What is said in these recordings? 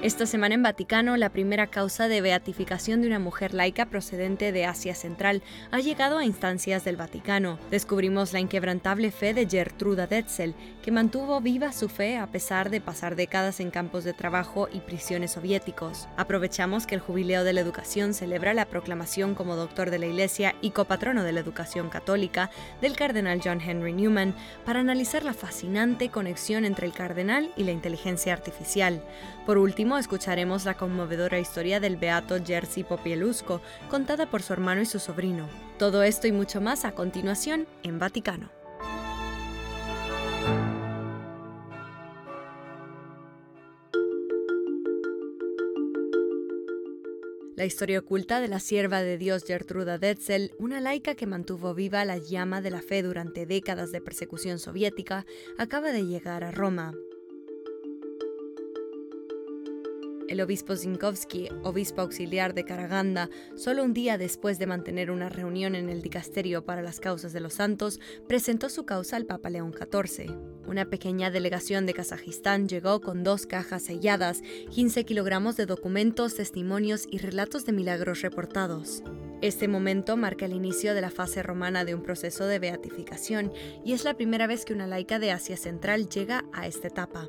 Esta semana en Vaticano, la primera causa de beatificación de una mujer laica procedente de Asia Central ha llegado a instancias del Vaticano. Descubrimos la inquebrantable fe de Gertruda Detzel, que mantuvo viva su fe a pesar de pasar décadas en campos de trabajo y prisiones soviéticos. Aprovechamos que el Jubileo de la Educación celebra la proclamación como doctor de la Iglesia y copatrono de la educación católica del cardenal John Henry Newman para analizar la fascinante conexión entre el cardenal y la inteligencia artificial. Por último, escucharemos la conmovedora historia del beato Jerzy Popieluszko, contada por su hermano y su sobrino. Todo esto y mucho más a continuación en Vaticano. La historia oculta de la sierva de Dios Gertruda Detzel, una laica que mantuvo viva la llama de la fe durante décadas de persecución soviética, acaba de llegar a Roma. El obispo Zinkowski, obispo auxiliar de Karaganda, solo un día después de mantener una reunión en el Dicasterio para las Causas de los Santos, presentó su causa al Papa León XIV. Una pequeña delegación de Kazajistán llegó con 2 cajas selladas, 15 kilogramos de documentos, testimonios y relatos de milagros reportados. Este momento marca el inicio de la fase romana de un proceso de beatificación y es la primera vez que una laica de Asia Central llega a esta etapa.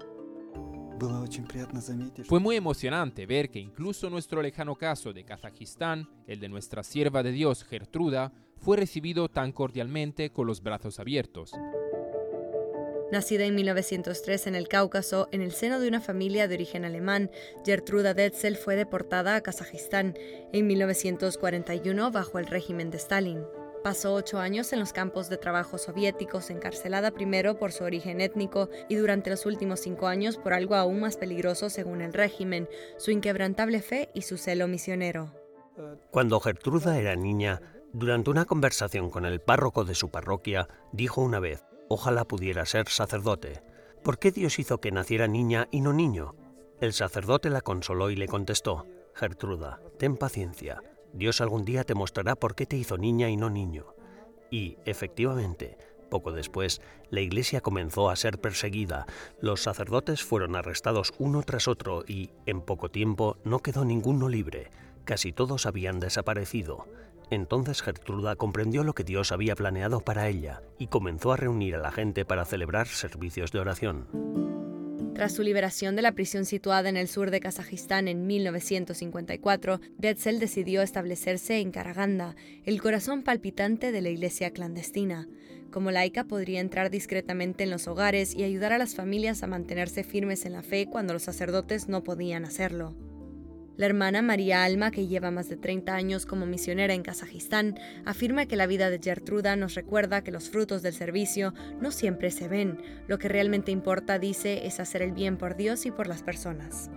Fue muy emocionante ver que incluso nuestro lejano caso de Kazajistán, el de nuestra sierva de Dios Gertruda, fue recibido tan cordialmente con los brazos abiertos. Nacida en 1903 en el Cáucaso, en el seno de una familia de origen alemán, Gertruda Detzel fue deportada a Kazajistán en 1941 bajo el régimen de Stalin. Pasó 8 años en los campos de trabajo soviéticos, encarcelada primero por su origen étnico y durante los últimos 5 años por algo aún más peligroso según el régimen, su inquebrantable fe y su celo misionero. Cuando Gertruda era niña, durante una conversación con el párroco de su parroquia, dijo una vez: «Ojalá pudiera ser sacerdote. ¿Por qué Dios hizo que naciera niña y no niño?» El sacerdote la consoló y le contestó: «Gertruda, ten paciencia. Dios algún día te mostrará por qué te hizo niña y no niño». Y, efectivamente, poco después, la Iglesia comenzó a ser perseguida. Los sacerdotes fueron arrestados uno tras otro y, en poco tiempo, no quedó ninguno libre. Casi todos habían desaparecido. Entonces Gertruda comprendió lo que Dios había planeado para ella y comenzó a reunir a la gente para celebrar servicios de oración. Tras su liberación de la prisión situada en el sur de Kazajistán en 1954, Detzel decidió establecerse en Karaganda, el corazón palpitante de la iglesia clandestina. Como laica podría entrar discretamente en los hogares y ayudar a las familias a mantenerse firmes en la fe cuando los sacerdotes no podían hacerlo. La hermana María Alma, que lleva más de 30 años como misionera en Kazajistán, afirma que la vida de Gertruda nos recuerda que los frutos del servicio no siempre se ven. Lo que realmente importa, dice, es hacer el bien por Dios y por las personas.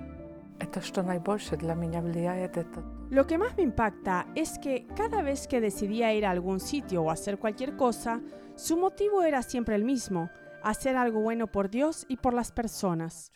Lo que más me impacta es que cada vez que decidía ir a algún sitio o hacer cualquier cosa, su motivo era siempre el mismo: hacer algo bueno por Dios y por las personas.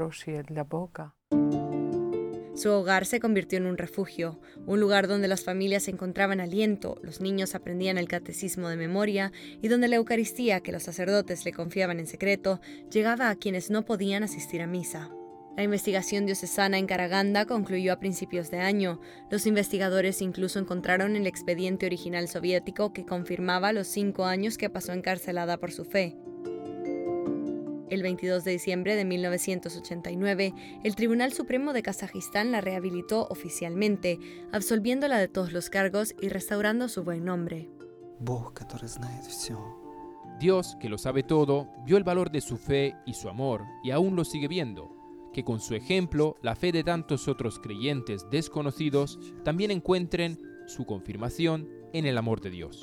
Su hogar se convirtió en un refugio, un lugar donde las familias encontraban aliento, los niños aprendían el catecismo de memoria y donde la Eucaristía, que los sacerdotes le confiaban en secreto, llegaba a quienes no podían asistir a misa. La investigación diocesana en Karaganda concluyó a principios de año. Los investigadores incluso encontraron el expediente original soviético que confirmaba los 5 años que pasó encarcelada por su fe. El 22 de diciembre de 1989, el Tribunal Supremo de Kazajistán la rehabilitó oficialmente, absolviéndola de todos los cargos y restaurando su buen nombre. Dios, que lo sabe todo, vio el valor de su fe y su amor, y aún lo sigue viendo. Que con su ejemplo, la fe de tantos otros creyentes desconocidos también encuentren su confirmación en el amor de Dios.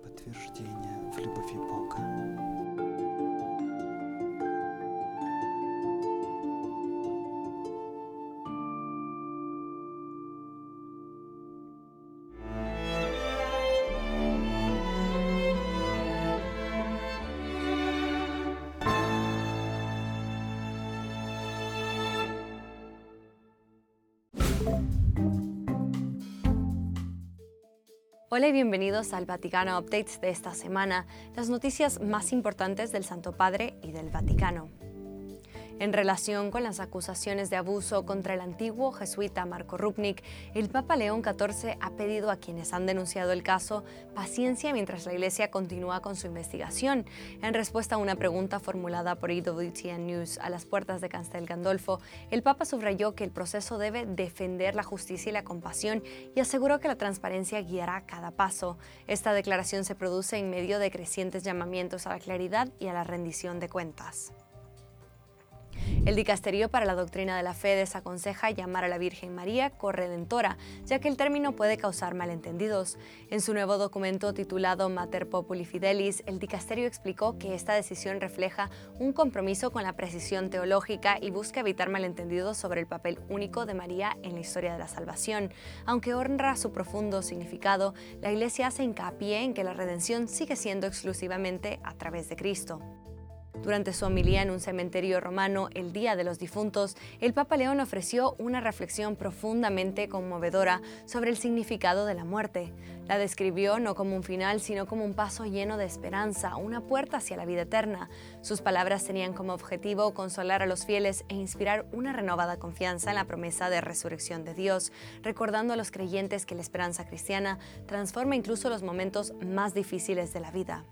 Hola y bienvenidos al Vaticano Updates de esta semana, las noticias más importantes del Santo Padre y del Vaticano. En relación con las acusaciones de abuso contra el antiguo jesuita Marco Rupnik, el Papa León XIV ha pedido a quienes han denunciado el caso paciencia mientras la Iglesia continúa con su investigación. En respuesta a una pregunta formulada por EWTN News a las puertas de Castel Gandolfo, el Papa subrayó que el proceso debe defender la justicia y la compasión y aseguró que la transparencia guiará cada paso. Esta declaración se produce en medio de crecientes llamamientos a la claridad y a la rendición de cuentas. El Dicasterio para la Doctrina de la Fe desaconseja llamar a la Virgen María corredentora, ya que el término puede causar malentendidos. En su nuevo documento titulado Mater Populi Fidelis, el Dicasterio explicó que esta decisión refleja un compromiso con la precisión teológica y busca evitar malentendidos sobre el papel único de María en la historia de la salvación. Aunque honra su profundo significado, la Iglesia hace hincapié en que la redención sigue siendo exclusivamente a través de Cristo. Durante su homilía en un cementerio romano el Día de los Difuntos, el Papa León ofreció una reflexión profundamente conmovedora sobre el significado de la muerte. La describió no como un final, sino como un paso lleno de esperanza, una puerta hacia la vida eterna. Sus palabras tenían como objetivo consolar a los fieles e inspirar una renovada confianza en la promesa de resurrección de Dios, recordando a los creyentes que la esperanza cristiana transforma incluso los momentos más difíciles de la vida.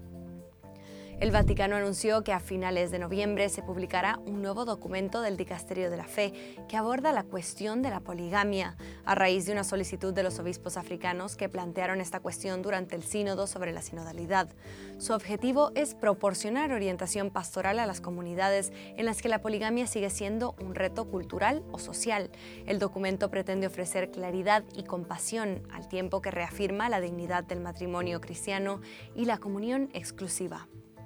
El Vaticano anunció que a finales de noviembre se publicará un nuevo documento del Dicasterio de la Fe que aborda la cuestión de la poligamia, a raíz de una solicitud de los obispos africanos que plantearon esta cuestión durante el sínodo sobre la sinodalidad. Su objetivo es proporcionar orientación pastoral a las comunidades en las que la poligamia sigue siendo un reto cultural o social. El documento pretende ofrecer claridad y compasión al tiempo que reafirma la dignidad del matrimonio cristiano y la comunión exclusiva.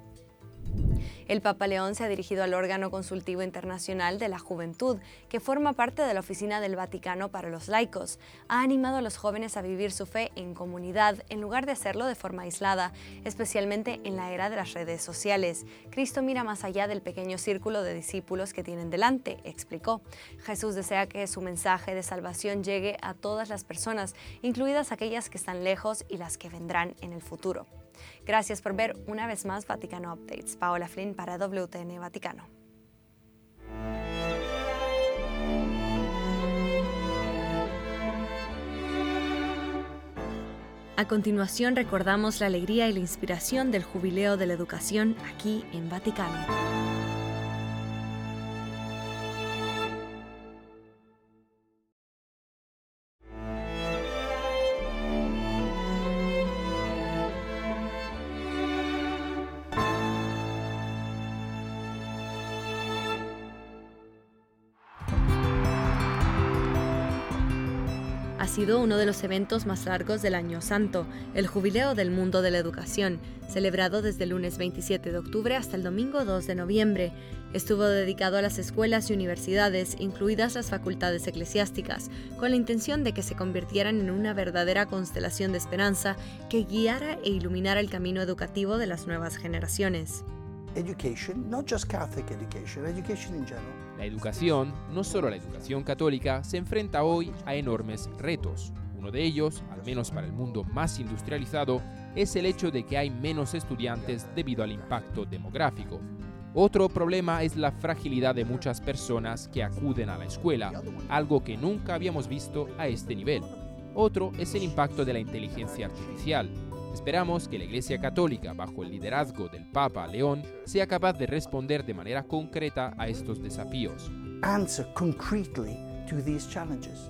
El Papa León se ha dirigido al órgano consultivo internacional de la juventud, que forma parte de la Oficina del Vaticano para los laicos. Ha animado a los jóvenes a vivir su fe en comunidad, en lugar de hacerlo de forma aislada, especialmente en la era de las redes sociales. Cristo mira más allá del pequeño círculo de discípulos que tienen delante, explicó. Jesús desea que su mensaje de salvación llegue a todas las personas, incluidas aquellas que están lejos y las que vendrán en el futuro. Gracias por ver una vez más Vaticano Updates. Paola Flynn para WTN Vaticano. A continuación recordamos la alegría y la inspiración del Jubileo de la Educación aquí en Vaticano. Ha sido uno de los eventos más largos del Año Santo, el Jubileo del Mundo de la Educación, celebrado desde el lunes 27 de octubre hasta el domingo 2 de noviembre. Estuvo dedicado a las escuelas y universidades, incluidas las facultades eclesiásticas, con la intención de que se convirtieran en una verdadera constelación de esperanza que guiara e iluminara el camino educativo de las nuevas generaciones. Education, not just Catholic education in general. La educación, no solo la educación católica, se enfrenta hoy a enormes retos. Uno de ellos, al menos para el mundo más industrializado, es el hecho de que hay menos estudiantes debido al impacto demográfico. Otro problema es la fragilidad de muchas personas que acuden a la escuela, algo que nunca habíamos visto a este nivel. Otro es el impacto de la inteligencia artificial. Esperamos que la Iglesia Católica, bajo el liderazgo del Papa León, sea capaz de responder de manera concreta a estos desafíos. Answer concretely to these challenges.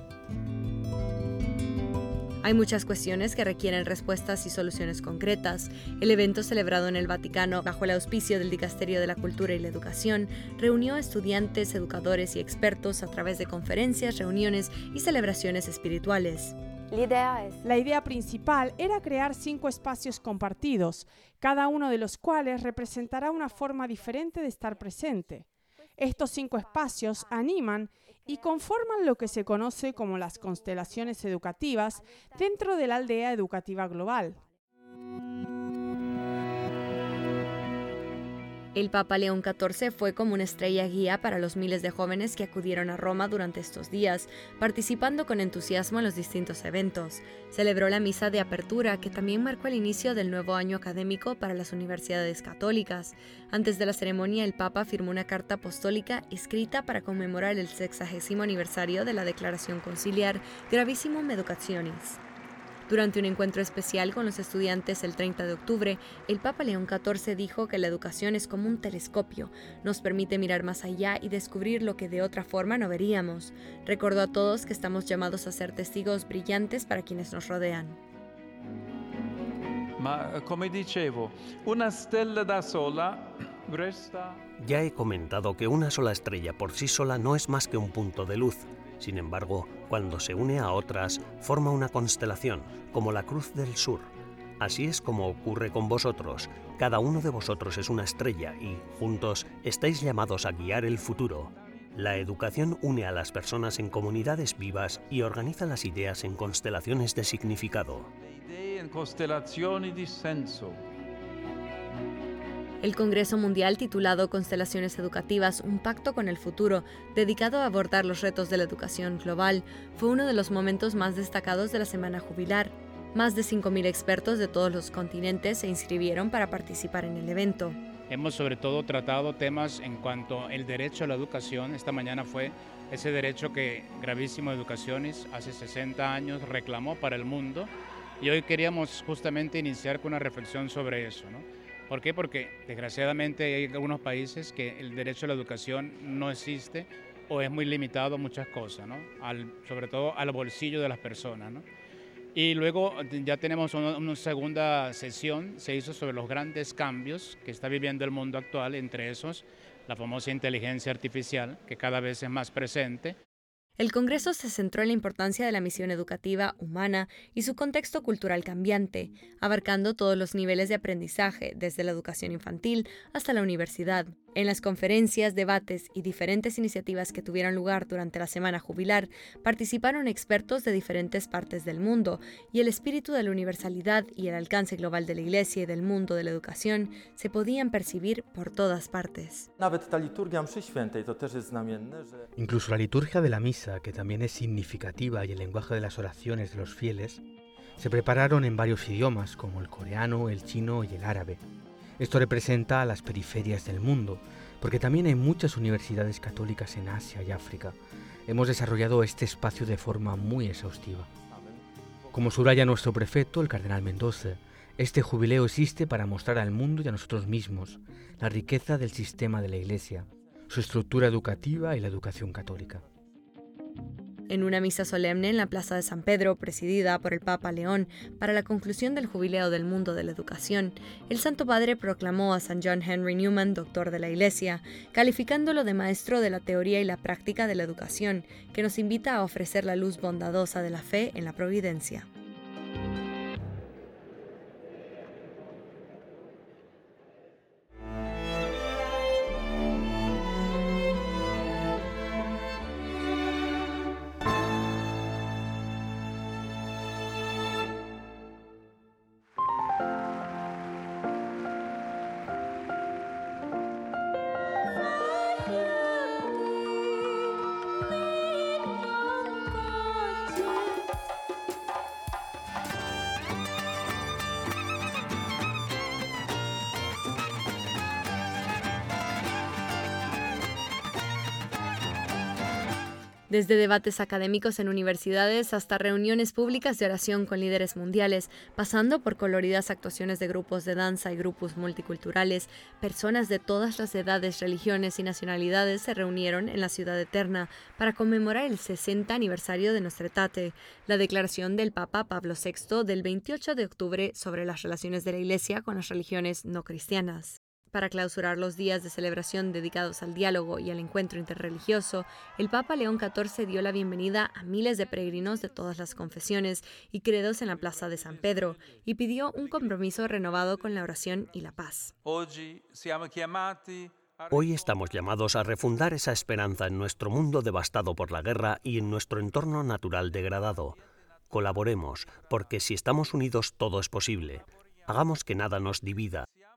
Hay muchas cuestiones que requieren respuestas y soluciones concretas. El evento celebrado en el Vaticano, bajo el auspicio del Dicasterio de la Cultura y la Educación, reunió a estudiantes, educadores y expertos a través de conferencias, reuniones y celebraciones espirituales. La idea principal era crear 5 espacios compartidos, cada uno de los cuales representará una forma diferente de estar presente. Estos 5 espacios animan y conforman lo que se conoce como las constelaciones educativas dentro de la aldea educativa global. El Papa León XIV fue como una estrella guía para los miles de jóvenes que acudieron a Roma durante estos días, participando con entusiasmo en los distintos eventos. Celebró la misa de apertura, que también marcó el inicio del nuevo año académico para las universidades católicas. Antes de la ceremonia, el Papa firmó una carta apostólica escrita para conmemorar el 60º aniversario de la Declaración Conciliar Gravissimum Educationis. Durante un encuentro especial con los estudiantes el 30 de octubre, el Papa León XIV dijo que la educación es como un telescopio, nos permite mirar más allá y descubrir lo que de otra forma no veríamos. Recordó a todos que estamos llamados a ser testigos brillantes para quienes nos rodean. Ma come dicevo, una stella da sola resta. Ya he comentado que una sola estrella por sí sola no es más que un punto de luz. Sin embargo, cuando se une a otras, forma una constelación, como la Cruz del Sur. Así es como ocurre con vosotros. Cada uno de vosotros es una estrella y, juntos, estáis llamados a guiar el futuro. La educación une a las personas en comunidades vivas y organiza las ideas en constelaciones de significado. Le idee in costellazioni di senso. El Congreso Mundial titulado Constelaciones Educativas, un pacto con el futuro, dedicado a abordar los retos de la educación global, fue uno de los momentos más destacados de la semana jubilar. Más de 5.000 expertos de todos los continentes se inscribieron para participar en el evento. Hemos sobre todo tratado temas en cuanto al derecho a la educación. Esta mañana fue ese derecho que Gravissimum Educationis hace 60 años reclamó para el mundo y hoy queríamos justamente iniciar con una reflexión sobre eso, ¿no? ¿Por qué? Porque desgraciadamente hay algunos países que el derecho a la educación no existe o es muy limitado a muchas cosas, ¿no? Sobre todo al bolsillo de las personas, ¿no? Y luego ya tenemos una segunda sesión, se hizo sobre los grandes cambios que está viviendo el mundo actual, entre esos la famosa inteligencia artificial, que cada vez es más presente. El Congreso se centró en la importancia de la misión educativa humana y su contexto cultural cambiante, abarcando todos los niveles de aprendizaje, desde la educación infantil hasta la universidad. En las conferencias, debates y diferentes iniciativas que tuvieron lugar durante la semana jubilar, participaron expertos de diferentes partes del mundo, y el espíritu de la universalidad y el alcance global de la Iglesia y del mundo de la educación se podían percibir por todas partes. Incluso la liturgia de la misa, que también es significativa, y el lenguaje de las oraciones de los fieles, se prepararon en varios idiomas, como el coreano, el chino y el árabe. Esto representa a las periferias del mundo, porque también hay muchas universidades católicas en Asia y África. Hemos desarrollado este espacio de forma muy exhaustiva. Como subraya nuestro prefecto, el cardenal Mendoza, este jubileo existe para mostrar al mundo y a nosotros mismos la riqueza del sistema de la Iglesia, su estructura educativa y la educación católica. En una misa solemne en la Plaza de San Pedro, presidida por el Papa León, para la conclusión del Jubileo del Mundo de la Educación, el Santo Padre proclamó a San John Henry Newman, doctor de la Iglesia, calificándolo de maestro de la teoría y la práctica de la educación, que nos invita a ofrecer la luz bondadosa de la fe en la providencia. Desde debates académicos en universidades hasta reuniones públicas de oración con líderes mundiales, pasando por coloridas actuaciones de grupos de danza y grupos multiculturales, personas de todas las edades, religiones y nacionalidades se reunieron en la ciudad eterna para conmemorar el 60 aniversario de Nostra Aetate, la declaración del Papa Pablo VI del 28 de octubre sobre las relaciones de la Iglesia con las religiones no cristianas. Para clausurar los días de celebración dedicados al diálogo y al encuentro interreligioso, el Papa León XIV dio la bienvenida a miles de peregrinos de todas las confesiones y credos en la Plaza de San Pedro y pidió un compromiso renovado con la oración y la paz. Hoy estamos llamados a refundar esa esperanza en nuestro mundo devastado por la guerra y en nuestro entorno natural degradado. Colaboremos, porque si estamos unidos todo es posible. Hagamos que nada nos divida.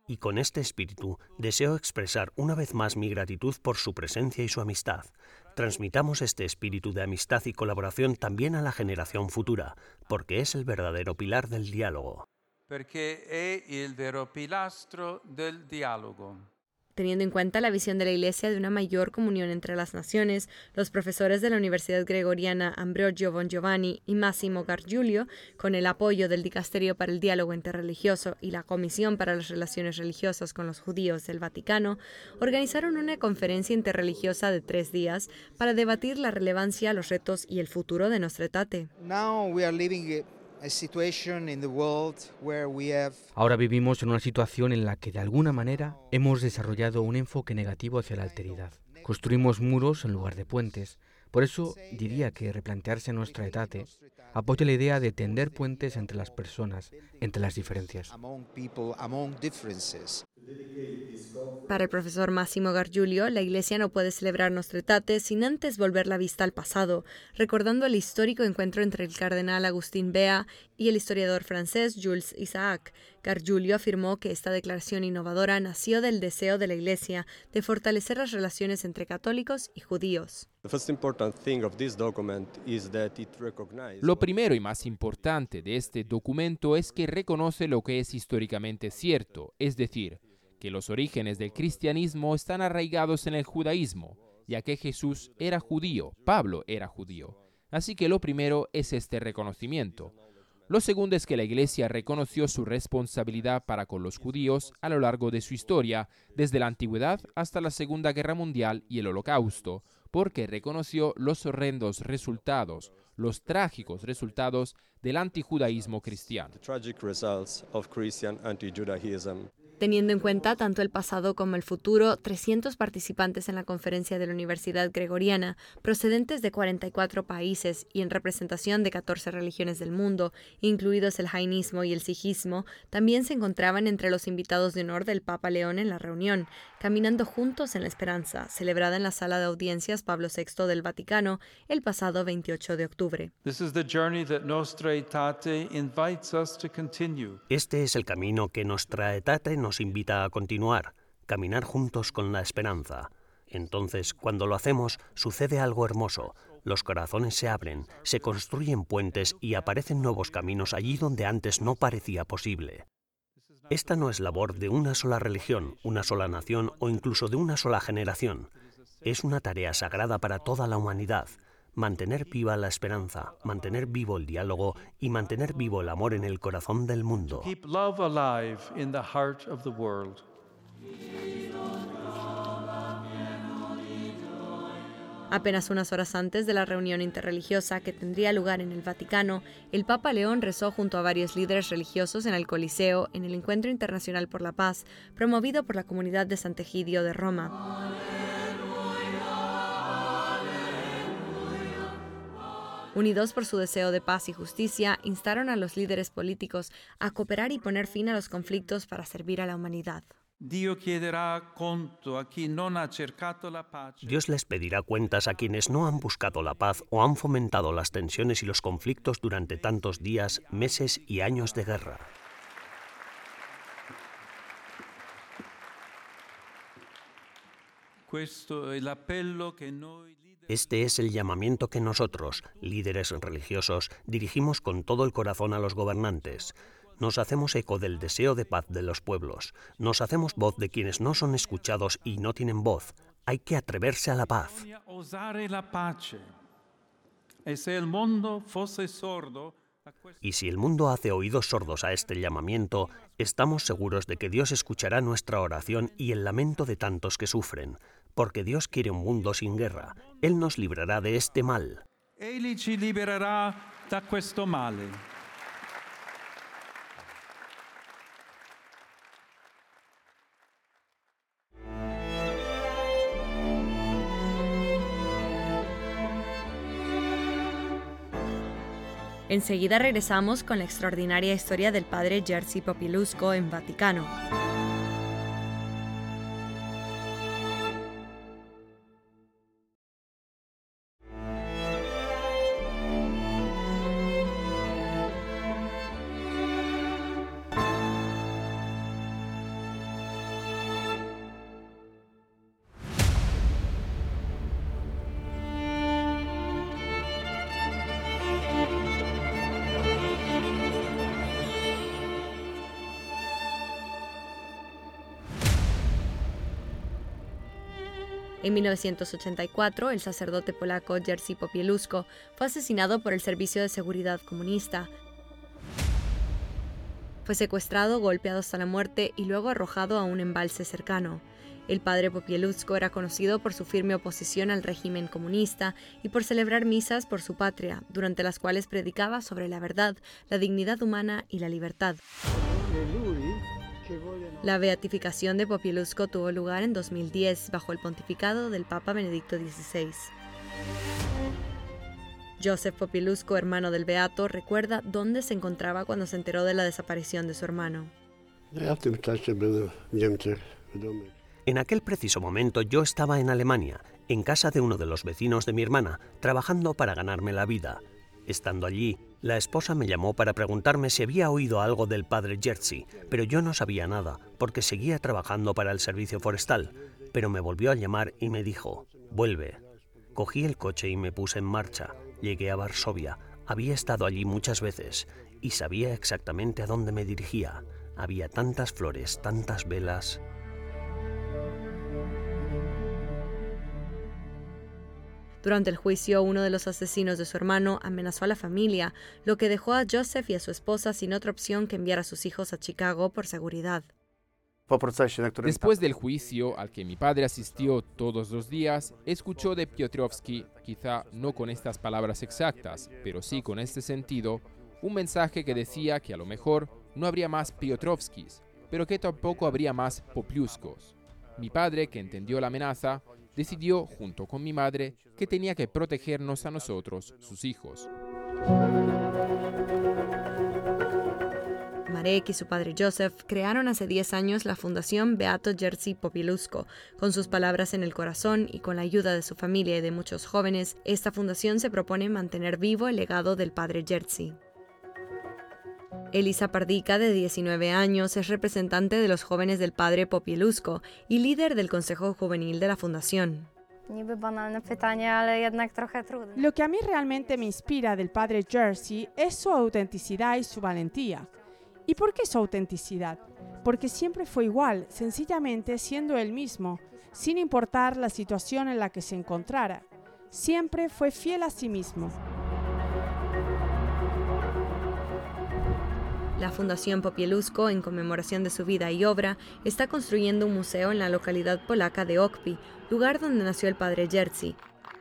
y con este espíritu deseo expresar una vez más mi gratitud por su presencia y su amistad. Transmitamos este espíritu de amistad y colaboración también a la generación futura, porque es el verdadero pilar del diálogo. Perché è il vero pilastro del dialogo. Teniendo en cuenta la visión de la Iglesia de una mayor comunión entre las naciones, los profesores de la Universidad Gregoriana Ambrogio Bongiovanni y Massimo Gargiulio, con el apoyo del Dicasterio para el Diálogo Interreligioso y la Comisión para las Relaciones Religiosas con los Judíos del Vaticano, organizaron una conferencia interreligiosa de 3 días para debatir la relevancia, los retos y el futuro de Nostra Aetate. Ahora vivimos en una situación en la que de alguna manera hemos desarrollado un enfoque negativo hacia la alteridad. Construimos muros en lugar de puentes. Por eso diría que replantearse Nostra Aetate apoya la idea de tender puentes entre las personas, entre las diferencias. Para el profesor Massimo Gargiulio, la Iglesia no puede celebrar Nostra Aetate sin antes volver la vista al pasado, recordando el histórico encuentro entre el cardenal Agustín Bea y el historiador francés Jules Isaac. Gargiulio afirmó que esta declaración innovadora nació del deseo de la Iglesia de fortalecer las relaciones entre católicos y judíos. Lo primero y más importante de este documento es que reconoce lo que es históricamente cierto, es decir, que los orígenes del cristianismo están arraigados en el judaísmo, ya que Jesús era judío, Pablo era judío. Así que lo primero es este reconocimiento. Lo segundo es que la Iglesia reconoció su responsabilidad para con los judíos a lo largo de su historia, desde la antigüedad hasta la Segunda Guerra Mundial y el Holocausto, porque reconoció los horrendos resultados, los trágicos resultados del antijudaísmo cristiano. Teniendo en cuenta tanto el pasado como el futuro, 300 participantes en la conferencia de la Universidad Gregoriana, procedentes de 44 países y en representación de 14 religiones del mundo, incluidos el jainismo y el sijismo, también se encontraban entre los invitados de honor del Papa León en la reunión, caminando juntos en la esperanza, celebrada en la sala de audiencias Pablo VI del Vaticano el pasado 28 de octubre. Este es el camino que Nostra Aetate nos invita a continuar, caminar juntos con la esperanza. Entonces, cuando lo hacemos, sucede algo hermoso. Los corazones se abren, se construyen puentes y aparecen nuevos caminos allí donde antes no parecía posible. Esta no es labor de una sola religión, una sola nación o incluso de una sola generación. Es una tarea sagrada para toda la humanidad. Mantener viva la esperanza, mantener vivo el diálogo y mantener vivo el amor en el corazón del mundo. Apenas unas horas antes de la reunión interreligiosa que tendría lugar en el Vaticano, el Papa León rezó junto a varios líderes religiosos en el Coliseo en el Encuentro Internacional por la Paz, promovido por la comunidad de Sant'Egidio de Roma. Unidos por su deseo de paz y justicia, instaron a los líderes políticos a cooperar y poner fin a los conflictos para servir a la humanidad. Dios les pedirá cuentas a quienes no han buscado la paz o han fomentado las tensiones y los conflictos durante tantos días, meses y años de guerra. Este es el llamamiento que nosotros, líderes religiosos, dirigimos con todo el corazón a los gobernantes. Nos hacemos eco del deseo de paz de los pueblos. Nos hacemos voz de quienes no son escuchados y no tienen voz. Hay que atreverse a la paz. Y si el mundo hace oídos sordos a este llamamiento, estamos seguros de que Dios escuchará nuestra oración y el lamento de tantos que sufren. Porque Dios quiere un mundo sin guerra. Él nos librará de este mal. Egli ci libererà da questo male. Enseguida regresamos con la extraordinaria historia del padre Jerzy Popieluszko en Vaticano. En 1984, el sacerdote polaco Jerzy Popieluszko fue asesinado por el Servicio de Seguridad Comunista. Fue secuestrado, golpeado hasta la muerte y luego arrojado a un embalse cercano. El padre Popieluszko era conocido por su firme oposición al régimen comunista y por celebrar misas por su patria, durante las cuales predicaba sobre la verdad, la dignidad humana y la libertad. La beatificación de Popieluszko tuvo lugar en 2010, bajo el pontificado del Papa Benedicto XVI. Józef Popieluszko, hermano del beato, recuerda dónde se encontraba cuando se enteró de la desaparición de su hermano. En aquel preciso momento yo estaba en Alemania, en casa de uno de los vecinos de mi hermana, trabajando para ganarme la vida. Estando allí, la esposa me llamó para preguntarme si había oído algo del padre Jerzy, pero yo no sabía nada, porque seguía trabajando para el servicio forestal. Pero me volvió a llamar y me dijo: vuelve. Cogí el coche y me puse en marcha. Llegué a Varsovia. Había estado allí muchas veces y sabía exactamente a dónde me dirigía. Había tantas flores, tantas velas. Durante el juicio, uno de los asesinos de su hermano amenazó a la familia, lo que dejó a Józef y a su esposa sin otra opción que enviar a sus hijos a Chicago por seguridad. Después del juicio al que mi padre asistió todos los días, escuchó de Piotrowski, quizá no con estas palabras exactas, pero sí con este sentido, un mensaje que decía que a lo mejor no habría más Piotrowskis, pero que tampoco habría más Popieluszkos. Mi padre, que entendió la amenaza, decidió, junto con mi madre, que tenía que protegernos a nosotros, sus hijos. Marek y su padre Józef crearon hace 10 años la Fundación Beato Jerzy Popieluszko. Con sus palabras en el corazón y con la ayuda de su familia y de muchos jóvenes, esta fundación se propone mantener vivo el legado del padre Jerzy. Elisa Pardica, de 19 años, es representante de los jóvenes del padre Popieluszko y líder del Consejo Juvenil de la Fundación. Lo que a mí realmente me inspira del padre Jerzy es su autenticidad y su valentía. ¿Y por qué su autenticidad? Porque siempre fue igual, sencillamente siendo él mismo, sin importar la situación en la que se encontrara. Siempre fue fiel a sí mismo. La Fundación Popieluszko, en conmemoración de su vida y obra, está construyendo un museo en la localidad polaca de Okpie, lugar donde nació el padre Jerzy.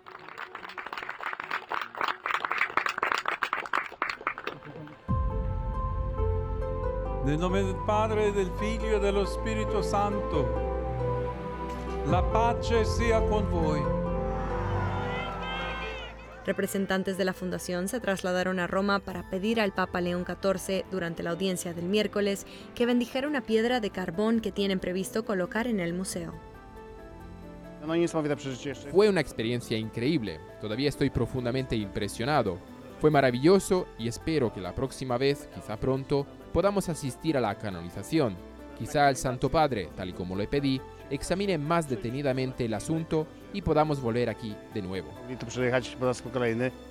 Nel nome del Padre, del Figlio e dello Spirito Santo, la pace sia con voi. Representantes de la fundación se trasladaron a Roma para pedir al Papa León XIV, durante la audiencia del miércoles, que bendijera una piedra de carbón que tienen previsto colocar en el museo. Fue una experiencia increíble. Todavía estoy profundamente impresionado. Fue maravilloso y espero que la próxima vez, quizá pronto, podamos asistir a la canonización. Quizá el Santo Padre, tal y como le pedí, examine más detenidamente el asunto y podamos volver aquí de nuevo.